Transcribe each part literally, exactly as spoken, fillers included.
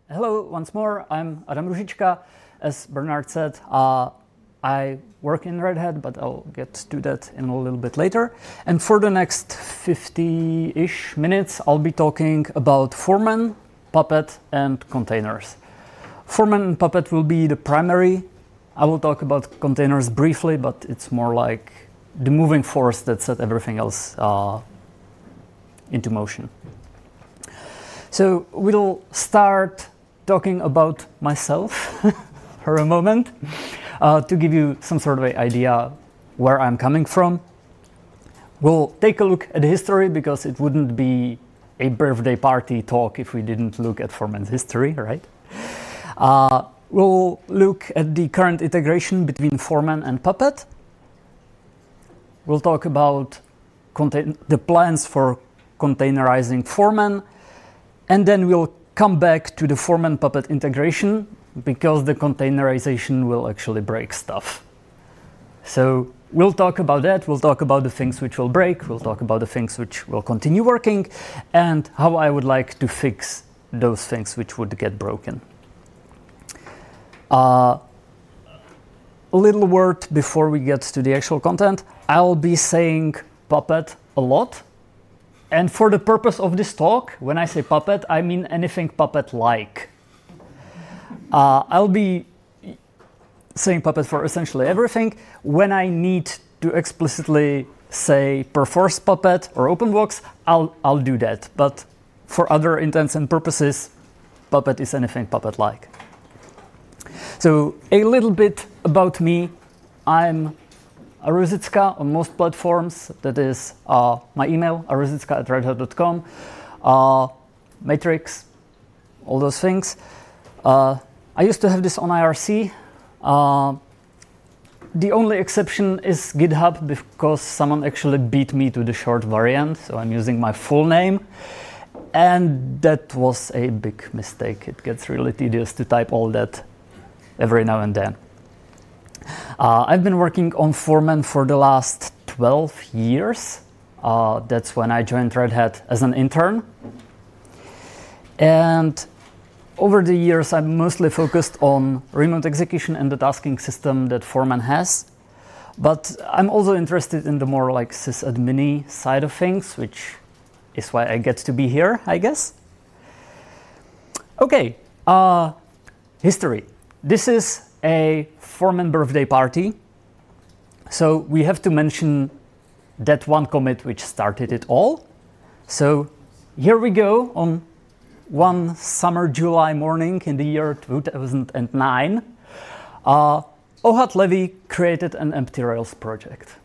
Hello, once more, I'm Adam Ružička. As Bernard said, uh, I work in Red Hat, but I'll get to that in a little bit later. And for the next fifty-ish minutes, I'll be talking about Foreman, Puppet, and containers. Foreman and Puppet will be the primary. I will talk about containers briefly, but it's more like the moving force that set everything else uh, into motion. So we'll start talking about myself for a moment uh, to give you some sort of an idea where I'm coming from. We'll take a look at history because it wouldn't be a birthday party talk if we didn't look at Foreman's history, right? Uh, we'll look at the current integration between Foreman and Puppet. We'll talk about contain- the plans for containerizing Foreman, and then we'll come back to the Foreman-Puppet integration because the containerization will actually break stuff. So we'll talk about that, we'll talk about the things which will break, we'll talk about the things which will continue working, and how I would like to fix those things which would get broken. Uh, a little word before we get to the actual content. I'll be saying Puppet a lot. And for the purpose of this talk, when I say Puppet, I mean anything Puppet-like. Uh, I'll be saying Puppet for essentially everything. When I need to explicitly say Perforce Puppet or OpenBox, I'll, I'll do that. But for other intents and purposes, Puppet is anything Puppet-like. So a little bit about me. I'm Ružička on most platforms. That is uh, my email, ružička at redhat dot com, uh, Matrix, all those things. Uh, I used to have this on I R C. Uh, the only exception is GitHub because someone actually beat me to the short variant, so I'm using my full name. And that was a big mistake. It gets really tedious to type all that every now and then. Uh, I've been working on Foreman for the last twelve years. Uh, that's when I joined Red Hat as an intern. And over the years, I'm mostly focused on remote execution and the tasking system that Foreman has. But I'm also interested in the more like sysadmin side of things, which is why I get to be here, I guess. Okay, uh, history. This is a Foreman birthday party. So we have to mention that one commit which started it all. So here we go on one summer July morning in the year two thousand nine. Uh, Ohad Levy created an empty Rails project.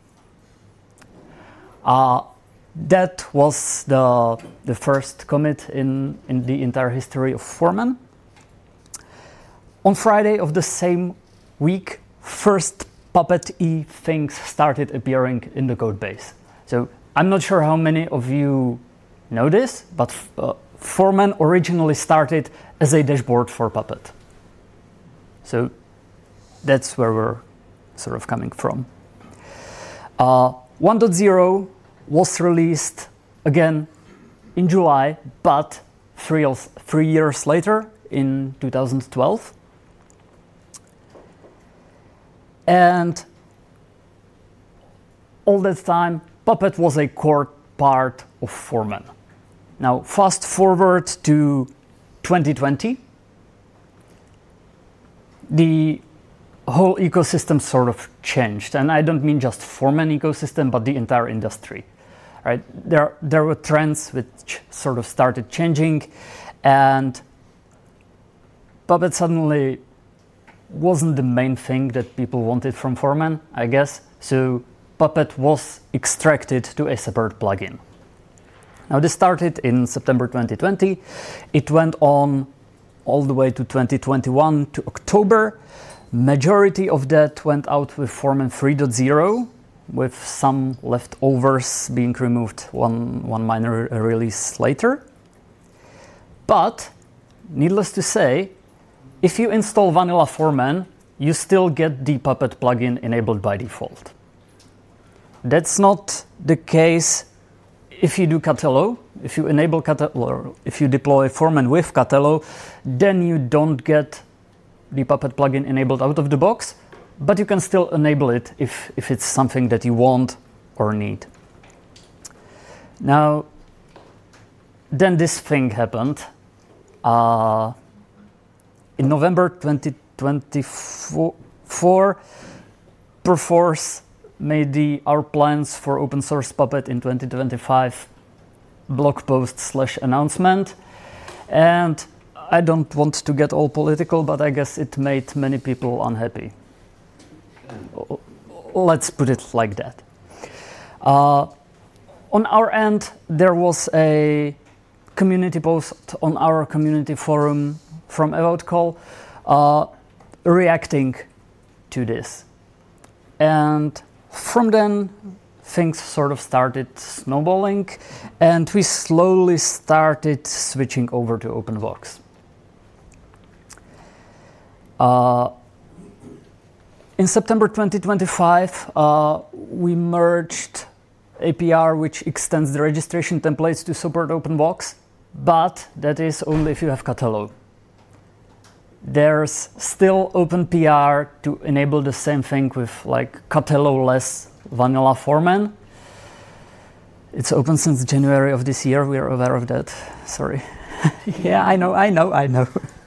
Uh, that was the, the first commit in, in the entire history of Foreman. On Friday of the same week, first Puppet-y things started appearing in the code base. So I'm not sure how many of you know this, but uh, Foreman originally started as a dashboard for Puppet. So that's where we're sort of coming from. Uh, one point oh was released again in July, but three, three years later in two thousand twelve. And all that time, Puppet was a core part of Foreman. Now, fast forward to twenty twenty. The whole ecosystem sort of changed. And I don't mean just Foreman ecosystem, but the entire industry. Right? There, there were trends which sort of started changing. And Puppet suddenly wasn't the main thing that people wanted from Foreman, I guess. So Puppet was extracted to a separate plugin. Now this started in September twenty twenty. It went on all the way to twenty twenty-one to October. Majority of that went out with Foreman three point oh, with some leftovers being removed one, one minor release later. But needless to say, if you install vanilla Foreman, you still get the Puppet plugin enabled by default. That's not the case if you do cat hello, if you enable Catello, or if you deploy Foreman with Catello, then you don't get the Puppet plugin enabled out of the box, but you can still enable it if, if it's something that you want or need. Now, then this thing happened. Uh, in November twenty twenty-four, Perforce made the Our Plans for Open Source Puppet in twenty twenty-five blog post slash announcement. And I don't want to get all political, but I guess it made many people unhappy. Let's put it like that. Uh, on our end, there was a community post on our community forum from AboutCall uh, reacting to this. And from then, things sort of started snowballing, and we slowly started switching over to OpenVox. Uh, in September twenty twenty-five, uh, we merged A P R which extends the registration templates to support OpenVox, but that is only if you have Catello. There's still OpenPR to enable the same thing with like Catello-less vanilla Foreman. It's open since January of this year. We are aware of that. Sorry. Yeah, I know, I know, I know.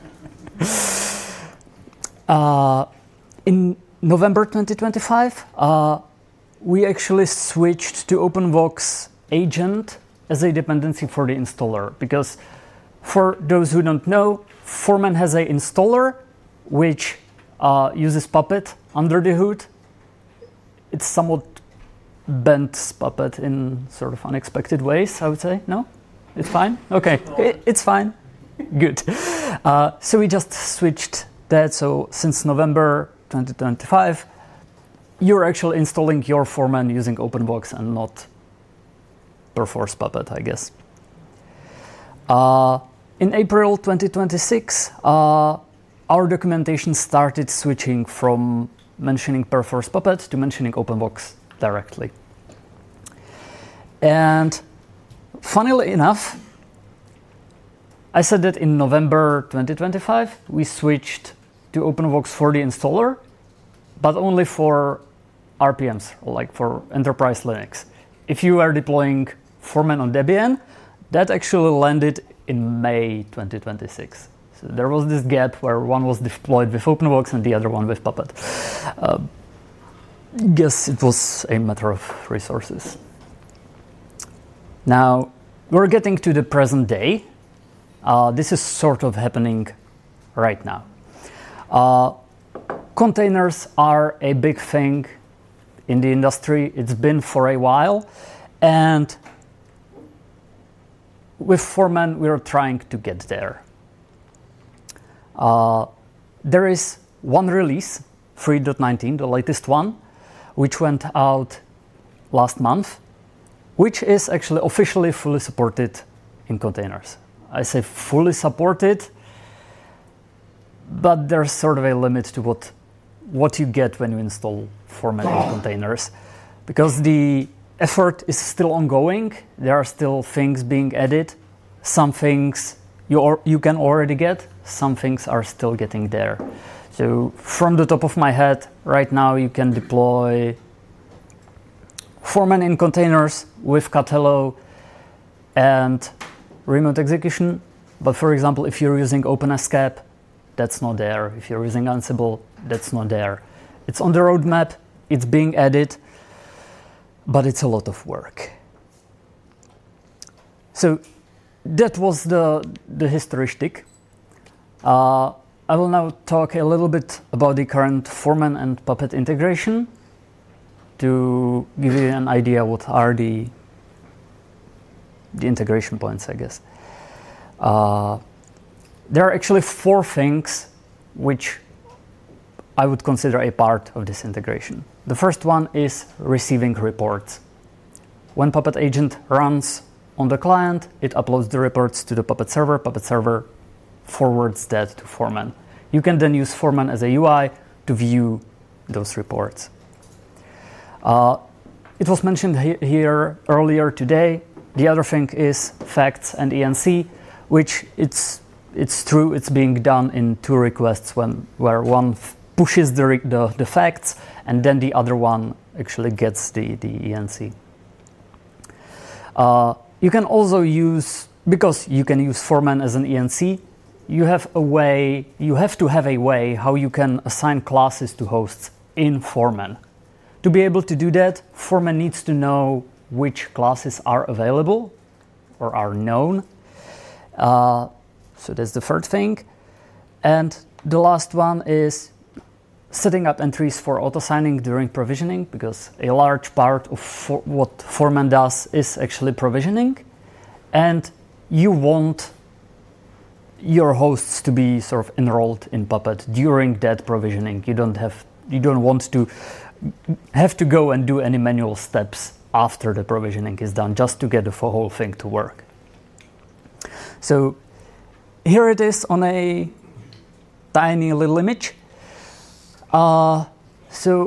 uh, in November twenty twenty-five, uh, we actually switched to OpenVox Agent as a dependency for the installer, because for those who don't know, Foreman has an installer which uh, uses Puppet under the hood. It's somewhat bent Puppet in sort of unexpected ways, I would say. No? It's fine? Okay, it, it's fine. Good. Uh, so we just switched that. So since November twenty twenty-five, you're actually installing your Foreman using OpenVox and not Perforce Puppet, I guess. Uh, in April twenty twenty-six, uh, our documentation started switching from mentioning Perforce Puppet to mentioning OpenVox directly. And funnily enough, I said that in November twenty twenty-five, we switched to OpenVox for the installer, but only for R P Ms, like for enterprise Linux. If you are deploying Foreman on Debian, that actually landed in May twenty twenty-six. So there was this gap where one was deployed with OpenVox and the other one with Puppet. Uh, guess it was a matter of resources. Now, we're getting to the present day. Uh, this is sort of happening right now. Uh, containers are a big thing in the industry. It's been for a while. And with Foreman, we're trying to get there. Uh, there is one release, three point nineteen, the latest one, which went out last month, which is actually officially fully supported in containers. I say fully supported, but there's sort of a limit to what, what you get when you install Foreman in containers, because the effort is still ongoing. There are still things being added. Some things you, or, you can already get, some things are still getting there. So from the top of my head, right now you can deploy Foreman in containers with Catello and remote execution. But for example, if you're using OpenEscape, that's not there. If you're using Ansible, that's not there. It's on the roadmap, it's being added, but it's a lot of work. So that was the, the history shtick. Uh, I will now talk a little bit about the current Foreman and Puppet integration to give you an idea what are the, the integration points, I guess. Uh, there are actually four things which I would consider a part of this integration. The first one is receiving reports. When Puppet Agent runs on the client, it uploads the reports to the Puppet server. Puppet server forwards that to Foreman. You can then use Foreman as a U I to view those reports. Uh, it was mentioned he- here earlier today, the other thing is facts and E N C, which it's it's true it's being done in two requests when where one f- pushes the, the the facts and then the other one actually gets the the E N C. Uh, you can also use, because you can use foreman as an E N C, you have a way you have to have a way how you can assign classes to hosts in foreman. To be able to do that, foreman needs to know which classes are available or are known. Uh, so that's the third thing. And the last one is setting up entries for auto-signing during provisioning, because a large part of for what foreman does is actually provisioning. And you want your hosts to be sort of enrolled in Puppet during that provisioning. You don't have you don't want to have to go and do any manual steps after the provisioning is done, just to get the whole thing to work. So here it is on a tiny little image. Uh, so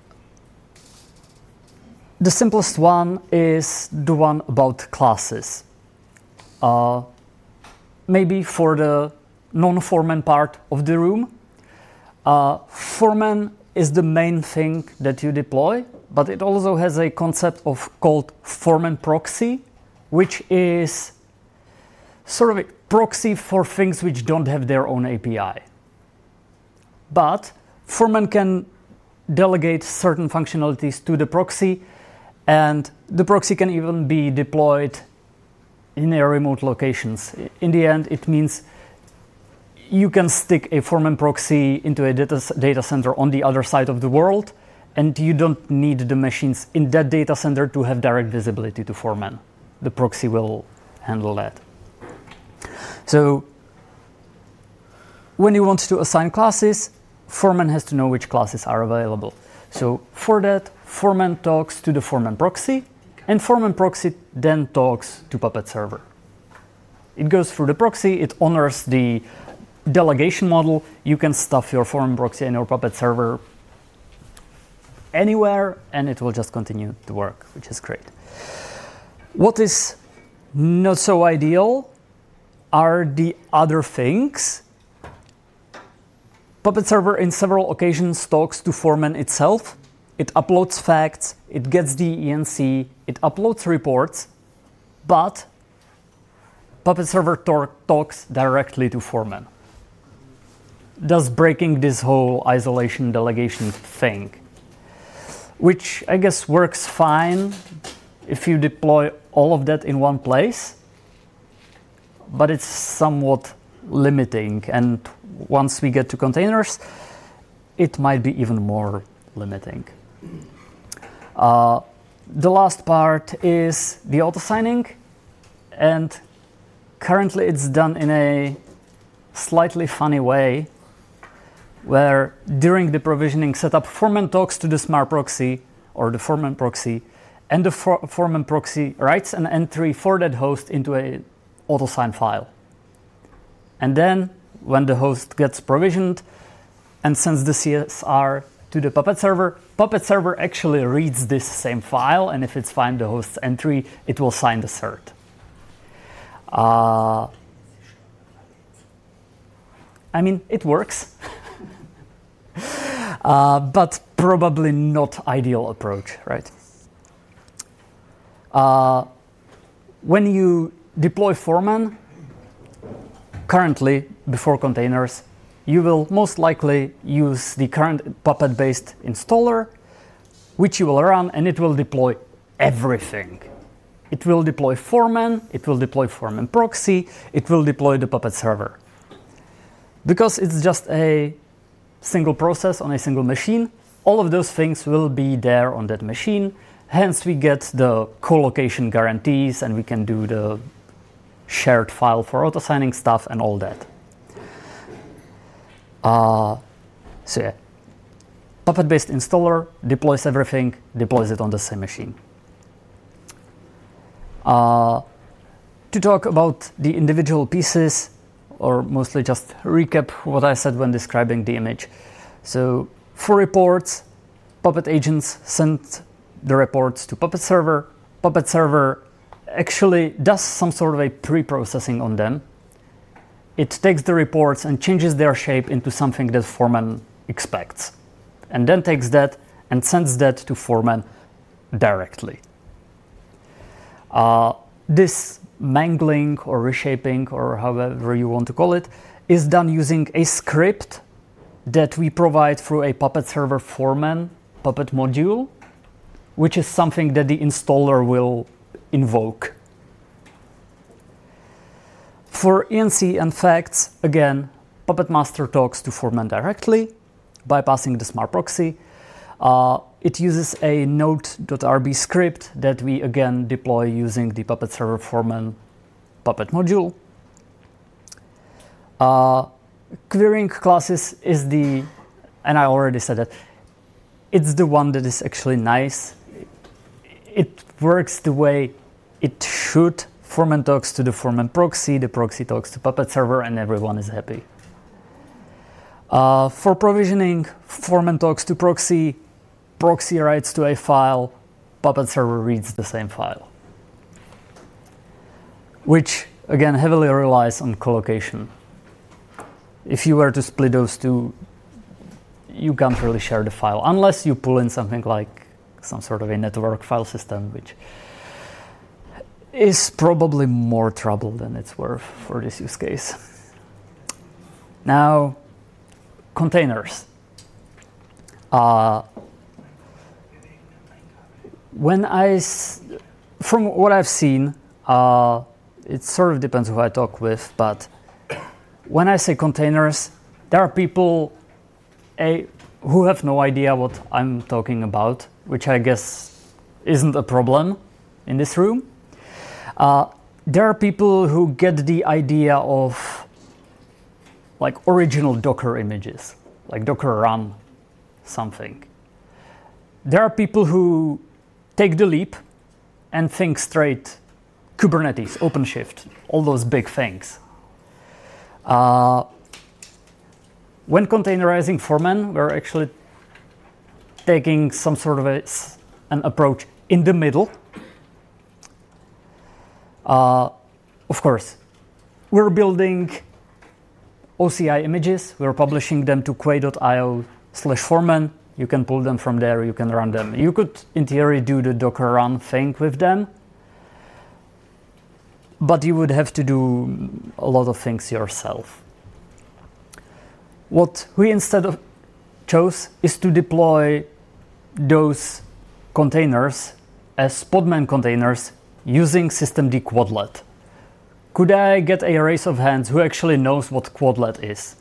the simplest one is the one about classes. Uh, maybe for the non-foreman part of the room, uh, foreman is the main thing that you deploy, but it also has a concept of called foreman proxy, which is sort of a proxy for things which don't have their own A P I. But foreman can delegate certain functionalities to the proxy, and the proxy can even be deployed in a remote locations. In the end, it means you can stick a foreman proxy into a data, data center on the other side of the world, and you don't need the machines in that data center to have direct visibility to foreman. The proxy will handle that. So when you want to assign classes, foreman has to know which classes are available. So for that, foreman talks to the foreman proxy, and foreman proxy then talks to Puppet server. It goes through the proxy, it honors the delegation model. You can stuff your foreman proxy in your Puppet server anywhere, and it will just continue to work, which is great. What is not so ideal are the other things. Puppet server in several occasions talks to foreman itself. It uploads facts, it gets the E N C, it uploads reports, but Puppet server tor- talks directly to foreman, thus breaking this whole isolation delegation thing, which I guess works fine if you deploy all of that in one place, but it's somewhat limiting, and once we get to containers, it might be even more limiting. Uh, the last part is the auto-signing, and currently it's done in a slightly funny way, where during the provisioning setup, foreman talks to the smart proxy or the foreman proxy, and the for- foreman proxy writes an entry for that host into a auto-sign file. And then when the host gets provisioned and sends the C S R to the Puppet server, Puppet server actually reads this same file, and if it's fine the host's entry, it will sign the cert. Uh, I mean, it works. Uh, but probably not ideal approach, right? Uh, when you deploy foreman, currently, before containers, you will most likely use the current Puppet-based installer, which you will run, and it will deploy everything. It will deploy foreman, it will deploy foreman proxy, it will deploy the Puppet server. Because it's just a single process on a single machine, all of those things will be there on that machine. Hence, we get the co-location guarantees, and we can do the shared file for auto-signing stuff and all that. Uh, so yeah, Puppet-based installer deploys everything, deploys it on the same machine. Uh, to talk about the individual pieces, or mostly just recap what I said when describing the image. So for reports, Puppet agents send the reports to Puppet server. Puppet server actually does some sort of a pre-processing on them. It takes the reports and changes their shape into something that Foreman expects, and then takes that and sends that to Foreman directly. Uh, this mangling or reshaping, or however you want to call it, is done using a script that we provide through a Puppet Server Foreman Puppet module, which is something that the installer will invoke. For E N C and facts, again, Puppet Master talks to Foreman directly, bypassing the smart proxy. Uh, it uses a node.rb script that we again deploy using the Puppet Server Foreman Puppet module. Uh, querying classes is the, and I already said that, it's the one that is actually nice. It works the way it should. Foreman talks to the Foreman proxy, the proxy talks to Puppet Server, and everyone is happy. Uh, for provisioning, Foreman talks to proxy, proxy writes to a file, Puppet Server reads the same file, which again heavily relies on collocation. If you were to split those two, you can't really share the file unless you pull in something like some sort of a network file system, which is probably more trouble than it's worth for this use case. Now, containers. Uh, when I, s- from what I've seen, uh, it sort of depends who I talk with, but when I say containers, there are people a, who have no idea what I'm talking about, which I guess isn't a problem in this room. Uh, there are people who get the idea of like original Docker images, like Docker run something. There are people who take the leap and think straight Kubernetes, OpenShift, all those big things. Uh, when containerizing Foreman, we're actually taking some sort of a, an approach in the middle. Uh, of course, we're building O C I images. We're publishing them to quay.io slash Foreman. You can pull them from there. You can run them. You could, in theory, do the Docker run thing with them, but you would have to do a lot of things yourself. What we instead of chose is to deploy those containers as Podman containers using systemd Quadlet. Could I get a raise of hands who actually knows what Quadlet is?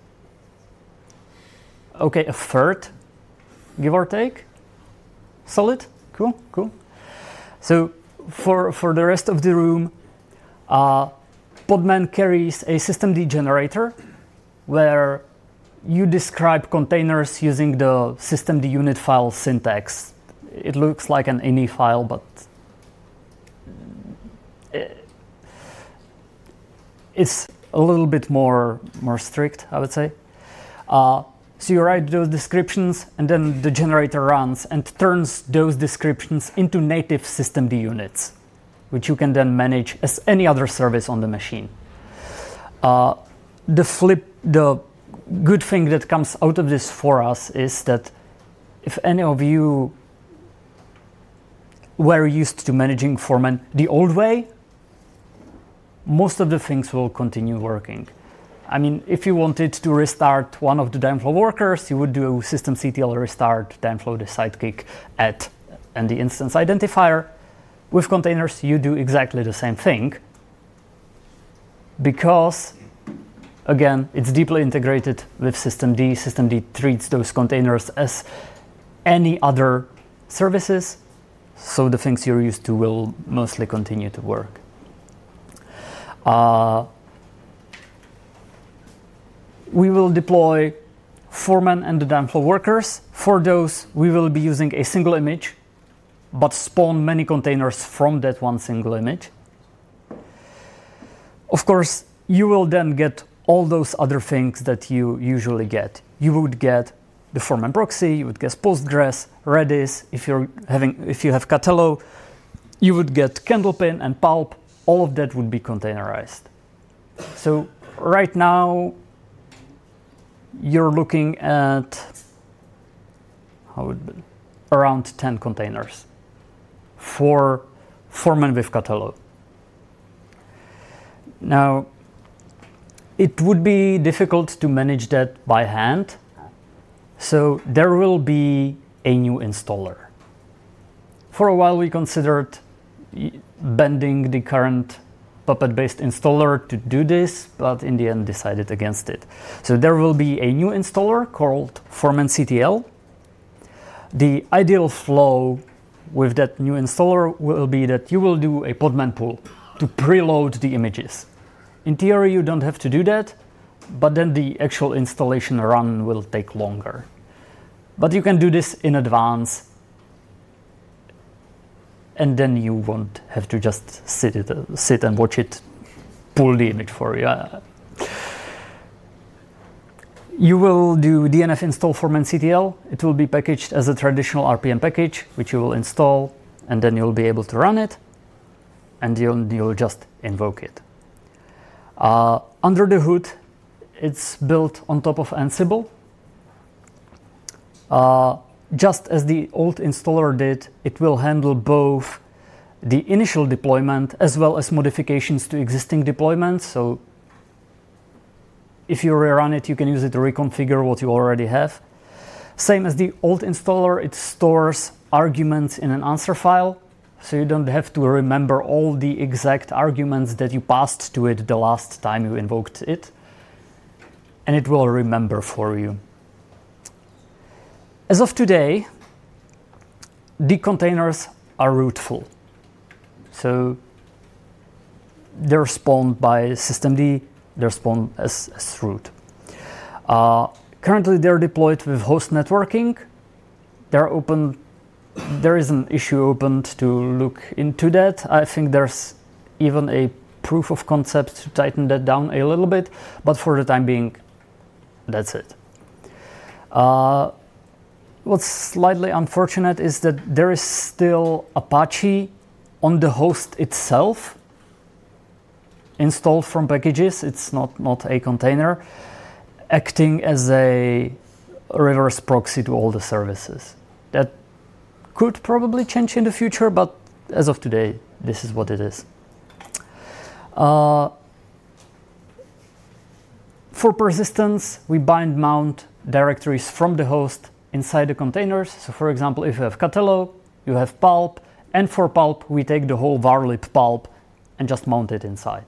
Okay, a third, give or take. Solid, cool, cool. So for, for the rest of the room, uh, Podman carries a systemd generator where you describe containers using the systemd unit file syntax. It looks like an ini file, but it's a little bit more, more strict, I would say. Uh, so you write those descriptions, and then the generator runs and turns those descriptions into native systemd units, which you can then manage as any other service on the machine. Uh, the flip, the good thing that comes out of this for us is that if any of you were used to managing Foreman the old way, most of the things will continue working. I mean, if you wanted to restart one of the Dimeflow workers, you would do systemctl restart Dimeflow the sidekick at and the instance identifier. With containers, you do exactly the same thing because, again, it's deeply integrated with systemd. Systemd treats those containers as any other services, so the things you're used to will mostly continue to work. Uh, we will deploy Foreman and the Dimeflow workers. For those, we will be using a single image, but spawn many containers from that one single image. Of course, you will then get all those other things that you usually get. You would get the Foreman proxy, you would get Postgres, Redis. If you're having, if you have Catello, you would get Candlepin and Pulp. All of that would be containerized. So right now, you're looking at how would be, around ten containers for Foreman with Katello. Now, it would be difficult to manage that by hand, so there will be a new installer. For a while we considered bending the current Puppet-based installer to do this, but in the end decided against it. So there will be a new installer called ForemanCTL. The ideal flow with that new installer will be that you will do a Podman pull to preload the images. In theory, you don't have to do that, but then the actual installation run will take longer. But you can do this in advance, and then you won't have to just sit it, uh, sit and watch it pull the image for you. Uh, you will do D N F install ForemanCTL. It will be packaged as a traditional R P M package, which you will install, and then you'll be able to run it, and you'll, you'll just invoke it. Uh, under the hood, it's built on top of Ansible. Uh, just as the old installer did, it will handle both the initial deployment as well as modifications to existing deployments. So if you rerun it, you can use it to reconfigure what you already have. Same as the old installer, it stores arguments in an answer file. So you don't have to remember all the exact arguments that you passed to it the last time you invoked it. And it will remember for you. As of today, the containers are rootful. So they're spawned by systemd, they're spawned as, as root. Uh, currently they're deployed with host networking. They're open. There is an issue opened to look into that. I think there's even a proof of concept to tighten that down a little bit, but for the time being, that's it. Uh, what's slightly unfortunate is that there is still Apache on the host itself, installed from packages. It's not, not a container, acting as a reverse proxy to all the services. That could probably change in the future, but as of today, this is what it is. Uh, for persistence, we bind mount directories from the host inside the containers. So for example, if you have Katello, you have Pulp, and for Pulp, we take the whole varlib Pulp and just mount it inside.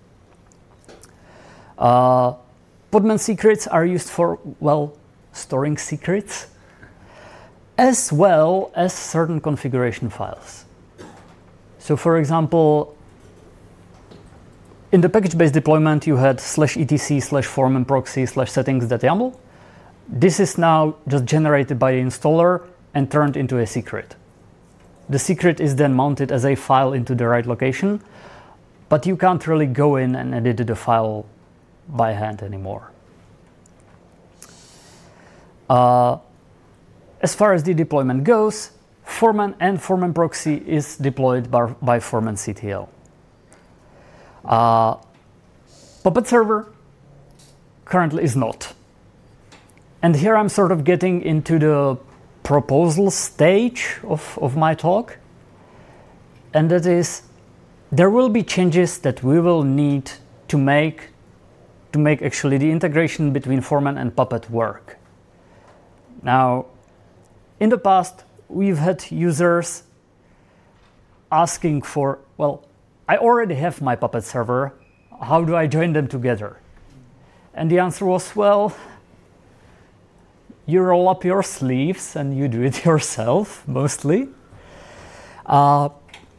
Uh, Podman secrets are used for, well, storing secrets, as well as certain configuration files. So for example, in the package-based deployment, you had slash etc slash foreman proxy slash settings.yaml. This is now just generated by the installer and turned into a secret. The secret is then mounted as a file into the right location, but you can't really go in and edit the file by hand anymore. Uh, As far as the deployment goes, Foreman and Foreman proxy is deployed by, by ForemanCTL. Uh, Puppet server currently is not. And here I'm sort of getting into the proposal stage of, of my talk. And that is, there will be changes that we will need to make to make actually the integration between Foreman and Puppet work. Now, in the past, we've had users asking for, well, I already have my Puppet server, how do I join them together? And the answer was, well, you roll up your sleeves and you do it yourself, mostly. Uh,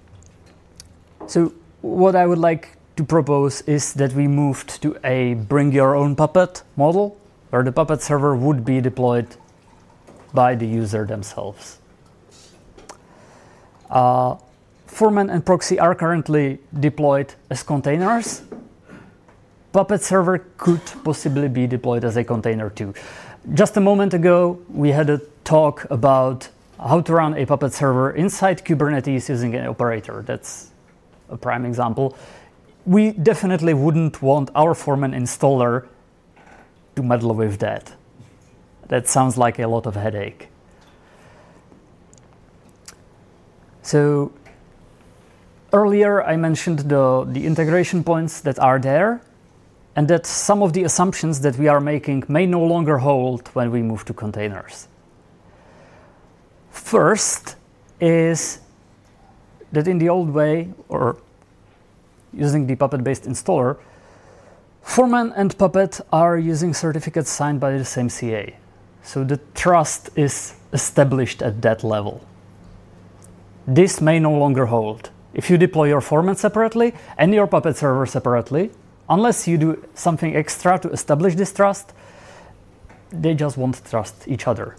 so what I would like to propose is that we moved to a bring your own Puppet model, where the Puppet server would be deployed by the user themselves. Uh, Foreman and Proxy are currently deployed as containers. Puppet server could possibly be deployed as a container too. Just a moment ago, we had a talk about how to run a Puppet server inside Kubernetes using an operator. That's a prime example. We definitely wouldn't want our Foreman installer to meddle with that. That sounds like a lot of headache. So earlier I mentioned the, the integration points that are there, and that some of the assumptions that we are making may no longer hold when we move to containers. First is that in the old way, or using the Puppet-based installer, Foreman and Puppet are using certificates signed by the same C A. So the trust is established at that level. This may no longer hold. If you deploy your Foreman separately and your Puppet server separately, unless you do something extra to establish this trust, they just won't trust each other.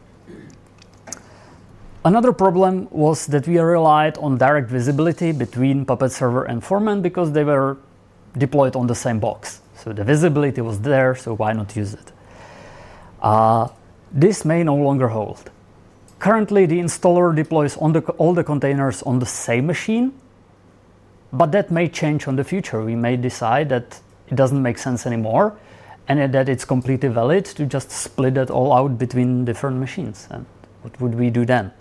Another problem was that we relied on direct visibility between Puppet server and Foreman because they were deployed on the same box. So the visibility was there, so why not use it? Uh, this may no longer hold. Currently, the installer deploys on the, all the containers on the same machine, but that may change in the future. We may decide that it doesn't make sense anymore, and that it's completely valid to just split it all out between different machines. And what would we do then?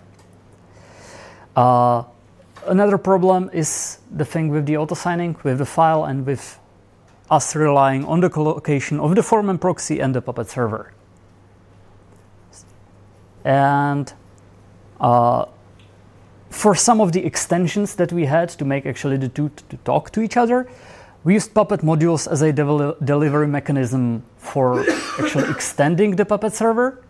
Uh, another problem is the thing with the auto-signing, with the file, and with us relying on the collocation of the Foreman proxy and the Puppet server. And uh, for some of the extensions that we had to make actually the two to talk to each other, we used Puppet modules as a de- delivery mechanism for actually extending the Puppet server,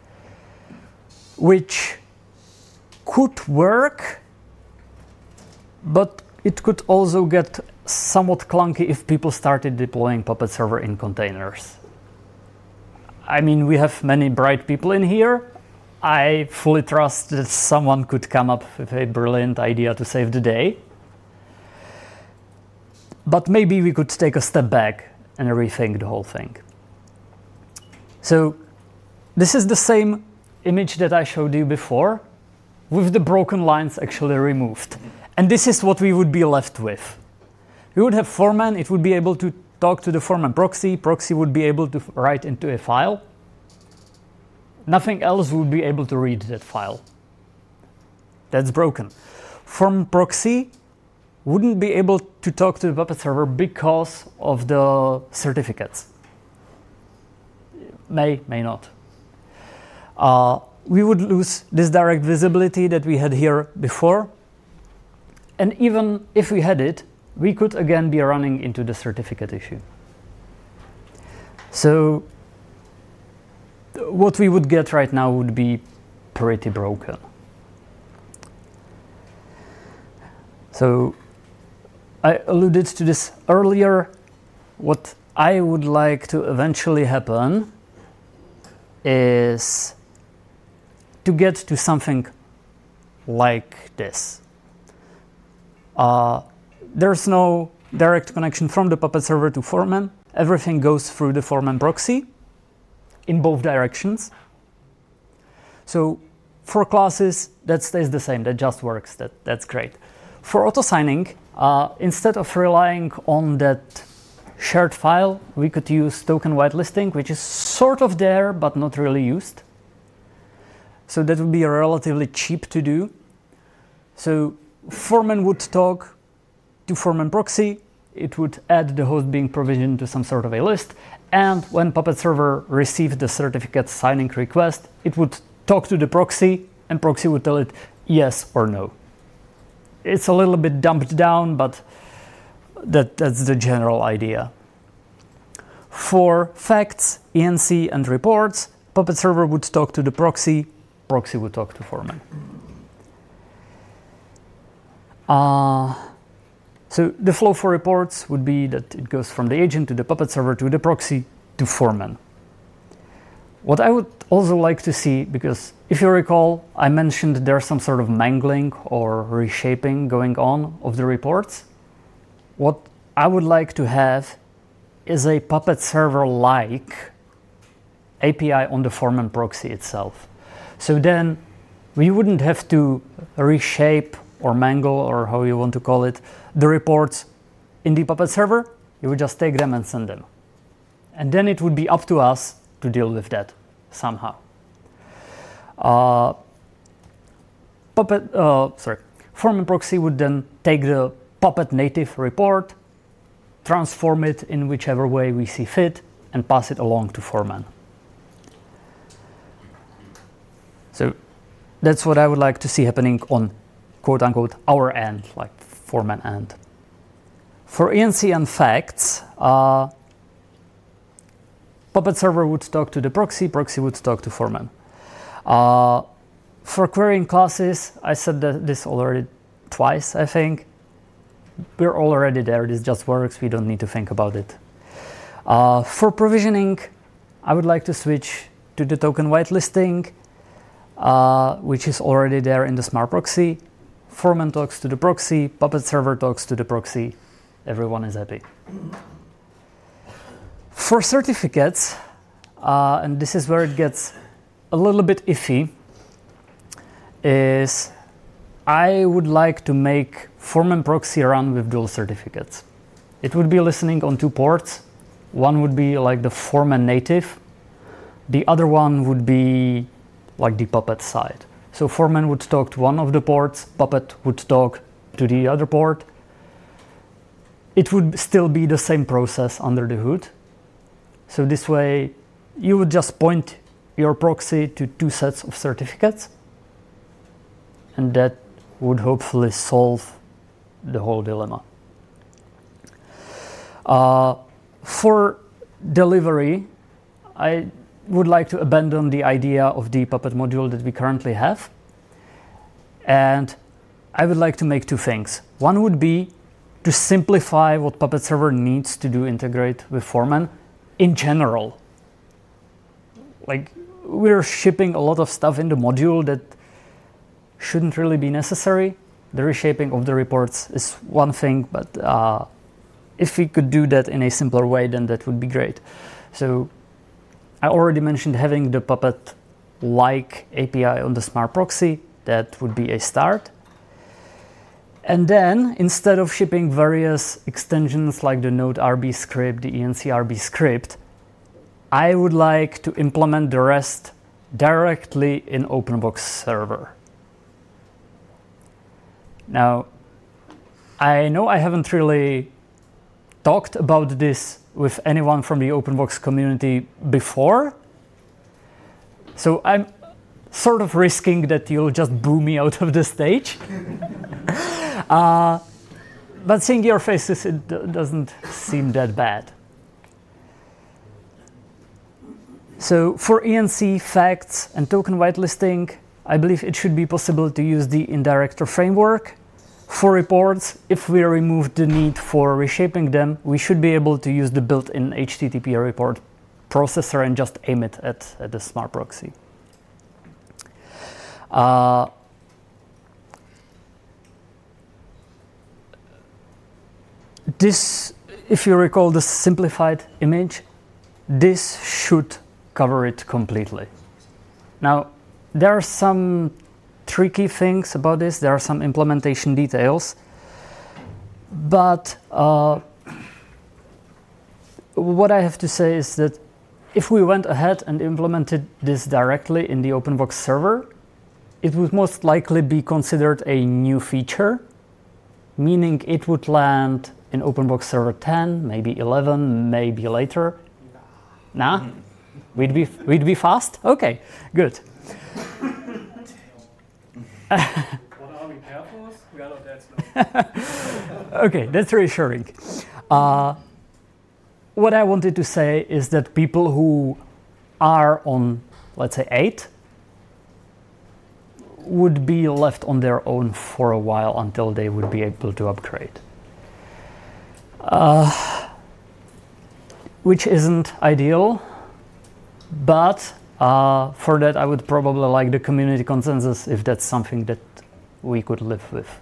which could work, but it could also get somewhat clunky if people started deploying Puppet server in containers. I mean, we have many bright people in here. I fully trust that someone could come up with a brilliant idea to save the day. But maybe we could take a step back and rethink the whole thing. So this is the same image that I showed you before, with the broken lines actually removed. And this is what we would be left with. We would have Foreman, it would be able to talk to the Foreman proxy, proxy would be able to write into a file. Nothing else would be able to read that file. That's broken. Foreman proxy wouldn't be able to talk to the Puppet server because of the certificates. May, may not. Uh, we would lose this direct visibility that we had here before. And even if we had it, we could again be running into the certificate issue. So what we would get right now would be pretty broken. So I alluded to this earlier. What I would like to eventually happen is to get to something like this. Uh, there's no direct connection from the Puppet server to Foreman. Everything goes through the Foreman proxy in both directions. So for classes, that stays the same. That just works. That, that's great. For auto-signing, uh, instead of relying on that shared file, we could use token whitelisting, which is sort of there, but not really used. So that would be relatively cheap to do. So Foreman would talk to Foreman proxy. It would add the host being provisioned to some sort of a list. And when Puppet server received the certificate signing request, it would talk to the proxy, and proxy would tell it yes or no. It's a little bit dumbed down, but that, that's the general idea. For facts, E N C, and reports, Puppet server would talk to the proxy, proxy would talk to Foreman. Uh, so the flow for reports would be that it goes from the agent to the Puppet server to the proxy to Foreman. What I would also like to see, because if you recall, I mentioned there's some sort of mangling or reshaping going on of the reports. What I would like to have is a Puppet server-like A P I on the Foreman proxy itself. So then we wouldn't have to reshape or mangle, or how you want to call it, the reports in the Puppet server. You would just take them and send them. And then it would be up to us to deal with that somehow. Uh, Puppet, uh, sorry, Foreman proxy would then take the Puppet native report, transform it in whichever way we see fit, and pass it along to Foreman. So that's what I would like to see happening on quote-unquote our end, like Foreman end. For E N C and facts, uh, Puppet server would talk to the proxy, proxy would talk to Foreman. Uh, for querying classes, I said that this already twice, I think. We're already there, this just works, we don't need to think about it. Uh, for provisioning, I would like to switch to the token whitelisting, uh, which is already there in the Smart Proxy. Foreman talks to the proxy, Puppet server talks to the proxy, everyone is happy. For certificates, uh, and this is where it gets a little bit iffy, is I would like to make Foreman proxy run with dual certificates. It would be listening on two ports. One would be like the Foreman native. The other one would be like the Puppet side. So Foreman would talk to one of the ports, Puppet would talk to the other port. It would still be the same process under the hood. So this way, you would just point your proxy to two sets of certificates, and that would hopefully solve the whole dilemma. Uh, for delivery, I would like to abandon the idea of the Puppet module that we currently have, and I would like to make two things. One would be to simplify what Puppet server needs to do integrate with Foreman in general. Like, we're shipping a lot of stuff in the module that shouldn't really be necessary. The reshaping of the reports is one thing, but uh, if we could do that in a simpler way, then that would be great. So I already mentioned having the Puppet-like A P I on the Smart Proxy. That would be a start. And then, instead of shipping various extensions like the Node R B script, the E N C R B script, I would like to implement the rest directly in OpenBox server. Now, I know I haven't really talked about this with anyone from the OpenBox community before, so I'm sort of risking that you'll just boo me out of the stage. uh, but seeing your faces, it d- doesn't seem that bad. So for E N C, facts, and token whitelisting, I believe it should be possible to use the indirector framework. For reports, if we remove the need for reshaping them, we should be able to use the built-in H T T P report processor and just aim it at, at the Smart Proxy. Uh, this, if you recall the simplified image, this should cover it completely. Now, there are some tricky things about this. There are some implementation details. But uh, what I have to say is that if we went ahead and implemented this directly in the OpenBox server, it would most likely be considered a new feature, meaning it would land in OpenBox server ten, maybe eleven, maybe later. Nah? Mm-hmm. We'd be, we'd be fast? Okay, good. What are we careful? We are not that slow. Okay, that's reassuring. Uh, what I wanted to say is that people who are on, let's say, eight, would be left on their own for a while until they would be able to upgrade. Uh, which isn't ideal, but uh, for that I would probably like the community consensus if that's something that we could live with.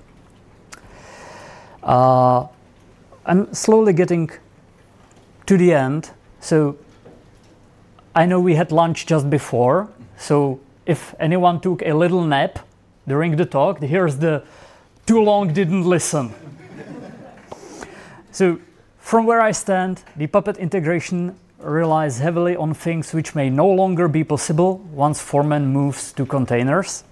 Uh, I'm slowly getting to the end, so I know we had lunch just before, so if anyone took a little nap during the talk, here's the too long, didn't listen. So from where I stand, the Puppet integration relies heavily on things which may no longer be possible once Foreman moves to containers.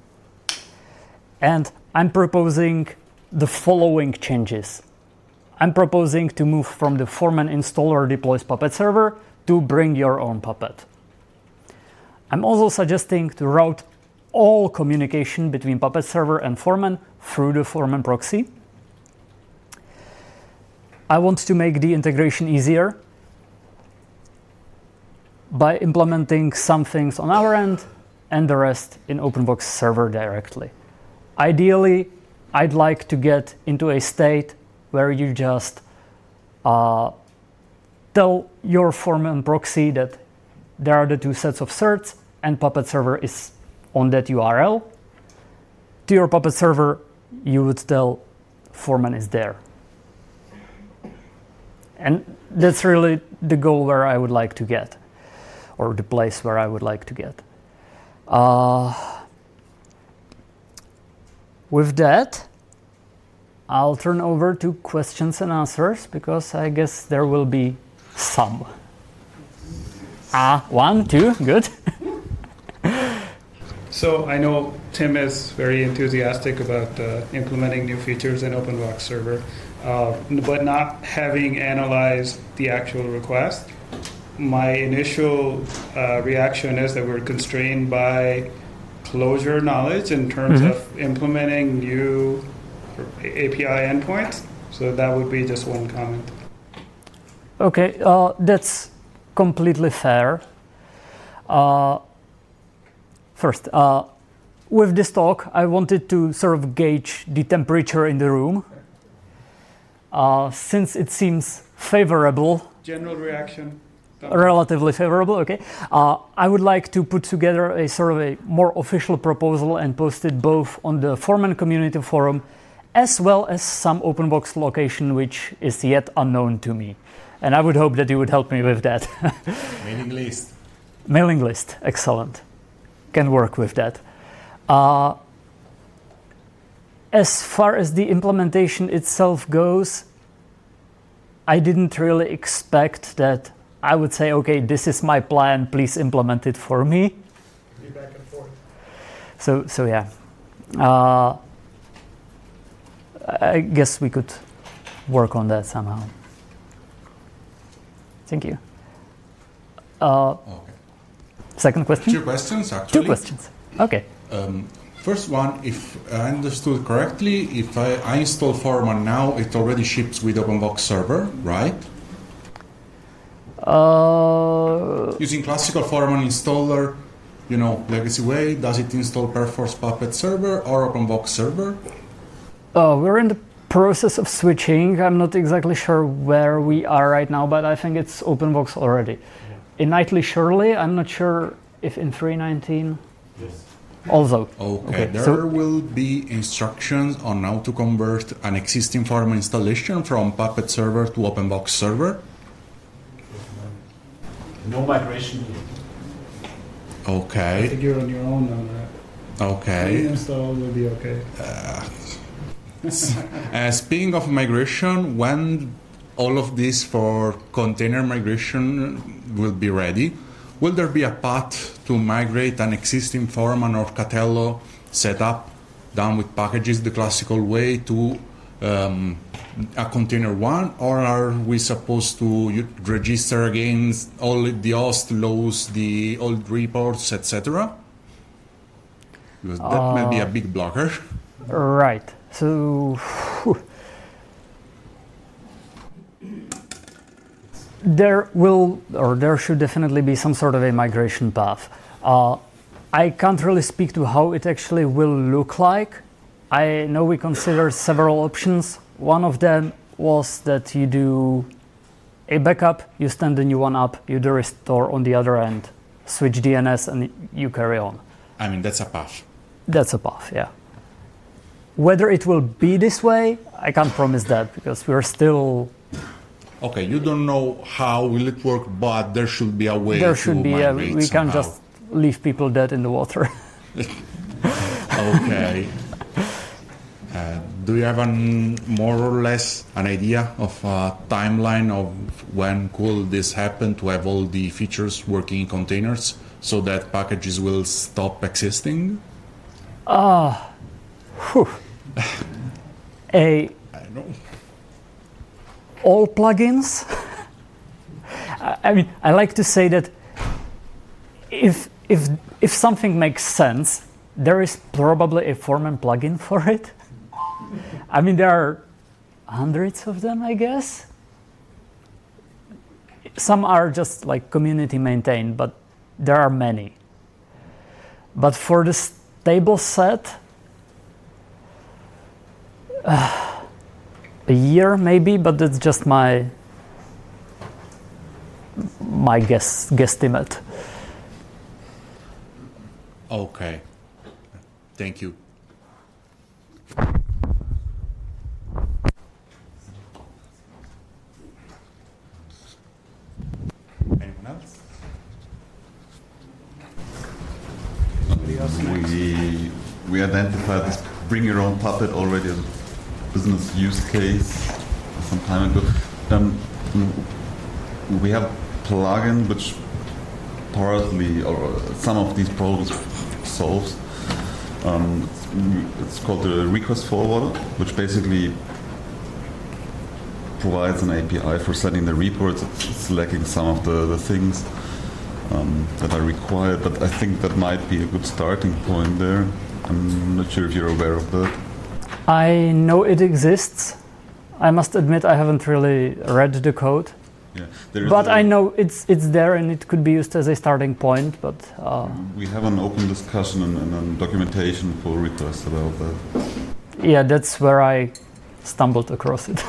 And I'm proposing the following changes. I'm proposing to move from the Foreman installer deploys Puppet server to bring your own Puppet. I'm also suggesting to route all communication between Puppet server and Foreman through the Foreman proxy. I want to make the integration easier by implementing some things on our end and the rest in OpenBox server directly. Ideally, I'd like to get into a state where you just uh, tell your Foreman proxy that there are the two sets of certs and Puppet server is on that U R L. To your Puppet server, you would tell Foreman is there. And that's really the goal where I would like to get, or the place where I would like to get. Uh, with that, I'll turn over to questions and answers, because I guess there will be some. Ah, one, two, good. So I know Tim is very enthusiastic about uh, implementing new features in OpenBox server, uh, but not having analyzed the actual request. My initial uh, reaction is that we're constrained by Clojure knowledge in terms mm-hmm. of implementing new A P I endpoints. So that would be just one comment. Okay, uh, that's completely fair. Uh, first, uh, with this talk, I wanted to sort of gauge the temperature in the room. Uh, since it seems favorable. General reaction. Relatively favorable, okay. Uh, I would like to put together a sort of a more official proposal and post it both on the Foreman community forum as well as some OpenBox location which is yet unknown to me. And I would hope that you would help me with that. Mailing list. Mailing list, excellent. Can work with that. Uh, as far as the implementation itself goes, I didn't really expect that I would say, okay, this is my plan, please implement it for me. Be back and forth. So, so yeah. Uh, I guess we could work on that somehow. Thank you. Uh, okay. Second question? Two questions, actually. Two questions. Okay. Um, first one, if I understood correctly, if I, I install Foreman now, it already ships with OpenBox server, right? Uh, Using classical Foreman installer, you know, legacy way, does it install Perforce Puppet server or OpenBox server? Uh, we're in the process of switching. I'm not exactly sure where we are right now, but I think it's OpenBox already. Yeah. In Nightly Surely, I'm not sure if in three nineteen. Yes. Also. Okay, okay. There so, will be instructions on how to convert an existing Foreman installation from Puppet server to OpenBox server. No migration. Okay. I think you're on your own on that. Okay. Install will be okay. Uh, uh, speaking of migration, when all of this for container migration will be ready, will there be a path to migrate an existing Foreman or Catello setup done with packages the classical way to um, a container one, or are we supposed to register against all the host loads, the old reports, et cetera? Because that uh, might be a big blocker. Right. So whew. there will, or there should definitely be some sort of a migration path. Uh, I can't really speak to how it actually will look like. I know we considered several options. One of them was that you do a backup, you stand the new one up, you do restore on the other end, switch D N S, and you carry on. I mean, that's a path. That's a path, yeah. Whether it will be this way, I can't promise that, because we're still... Okay, you don't know how will it work, but there should be a way there should to be migrate a, we somehow. can just leave people dead in the water. Okay. Uh, do you have an more or less an idea of a timeline of when could this happen to have all the features working in containers so that packages will stop existing? Ah, uh, a I know. all plugins. I mean, I like to say that if if if something makes sense, there is probably a Foreman plugin for it. I mean, there are hundreds of them, I guess. Some are just like community maintained, but there are many. But for the stable set, uh, a year maybe, but that's just my my guess guesstimate. Okay. Thank you. Anyone else? We we identified this bring your own Puppet already as a business use case some time ago. Um, we have a plugin which partly or some of these problems solves. Um, it's, it's called the request forwarder, which basically provides an A P I for sending the reports. It's, it's lacking some of the, the things um, that are required, but I think that might be a good starting point there. I'm not sure if you're aware of that. I know it exists. I must admit I haven't really read the code. Yeah, there is but a, I know it's it's there and it could be used as a starting point. But uh, we have an open discussion and, and, and documentation pull request about that. Yeah, that's where I stumbled across it.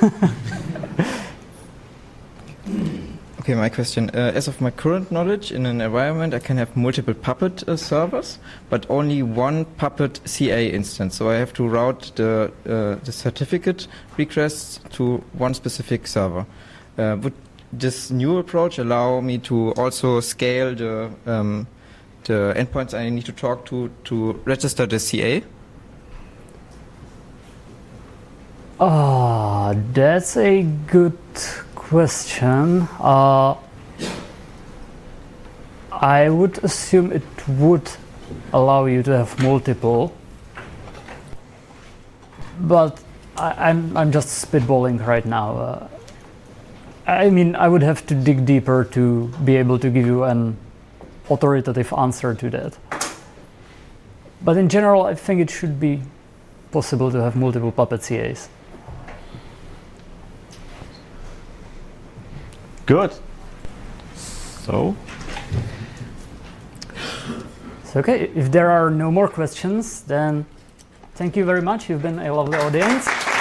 Okay, my question. Uh, as of my current knowledge, in an environment, I can have multiple Puppet uh, servers, but only one Puppet C A instance. So I have to route the uh, the certificate requests to one specific server. Uh, would this new approach allow me to also scale the um, the endpoints I need to talk to to register the C A? Ah, that's a good question. Uh, I would assume it would allow you to have multiple, but I, I'm I'm just spitballing right now. Uh, I mean, I would have to dig deeper to be able to give you an authoritative answer to that. But in general, I think it should be possible to have multiple Puppet C As. Good. So? So, okay, if there are no more questions, then thank you very much. You've been a lovely audience.